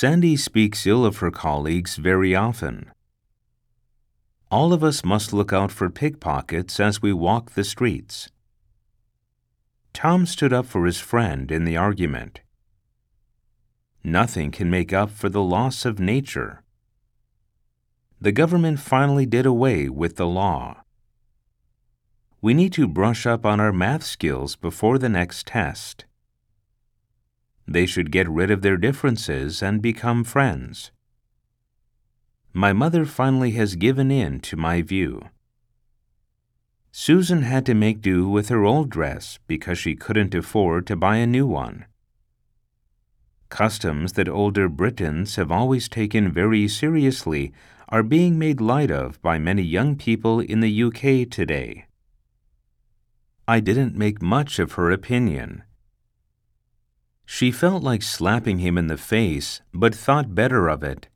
Sandy speaks ill of her colleagues very often. All of us must look out for pickpockets as we walk the streets. Tom stood up for his friend in the argument. Nothing can make up for the loss of nature. The government finally did away with the law. We need to brush up on our math skills before the next test. They should get rid of their differences and become friends. My mother finally has given in to my view. Susan had to make do with her old dress because she couldn't afford to buy a new one. Customs that older Britons have always taken very seriously are being made light of by many young people in the UK today. I didn't make much of her opinion. She felt like slapping him in the face, but thought better of it